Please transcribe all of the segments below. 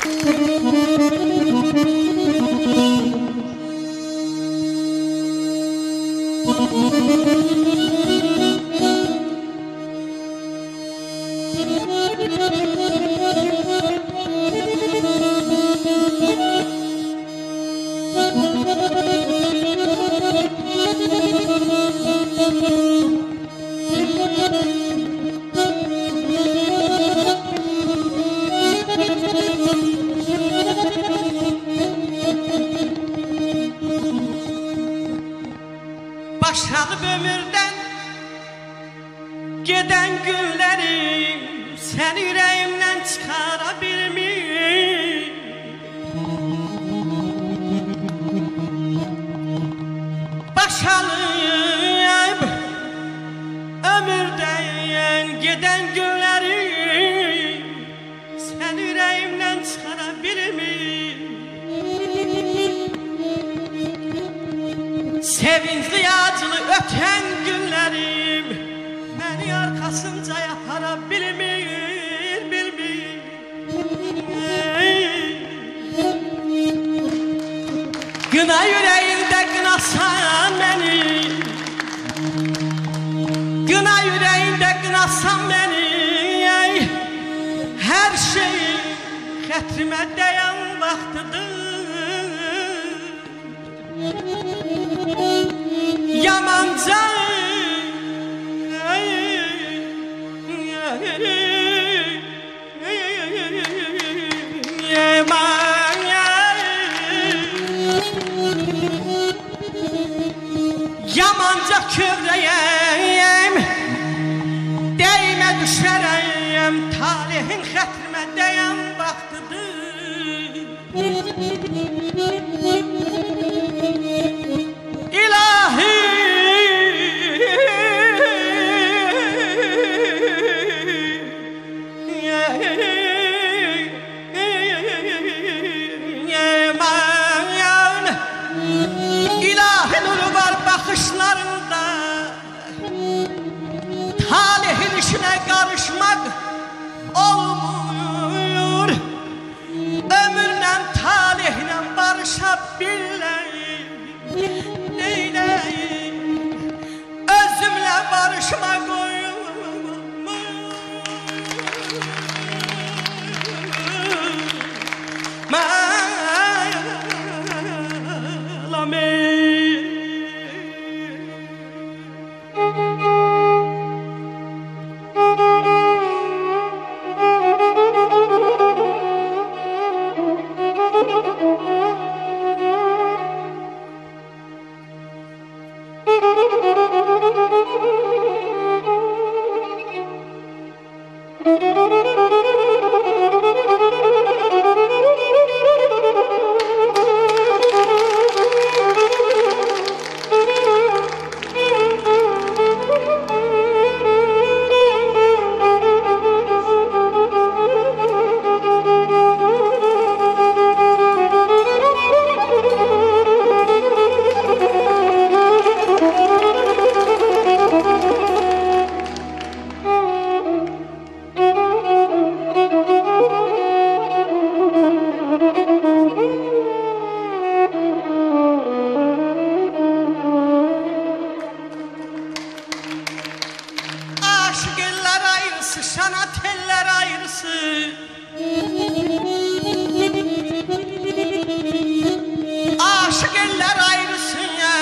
Başladı ömürden giden günlerim, sen yüreğimden çıkarabilmeyim. Başladı ömürden giden günlerim, sen yüreğimden çıkarabilmeyim. Sevinçli acılı öten günlerim beni arkasınca yapara bilmir, bilmir. Gına yüreğinde gınasan beni, gına yüreğinde gınasan beni, her şey xətrime değen vaktidir. Yamanca yamanca kövrəyəm, değme düşərəyəm, talihin xətrimə dəyən vaxtıdır. İlahi İlahi nuru var bakışlarında, talihin işine karışmak olmuyor. Ömürle talihine barışabileyim, neyleyim, özümle barışmak şanat eller ayrısı, aşık eller ayrısı,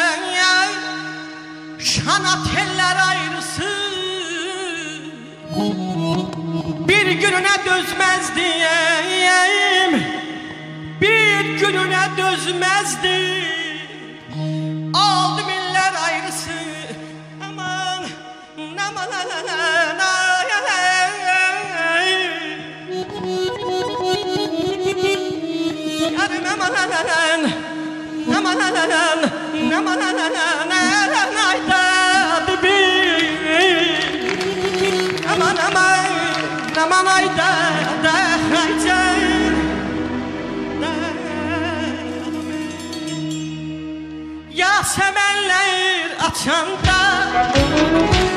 şanat eller ayrısı. Bir gününe dözmez diyeyim, bir gününe dözmezdi. Aldım eller ayrısı, aman aman Yasemenler açanda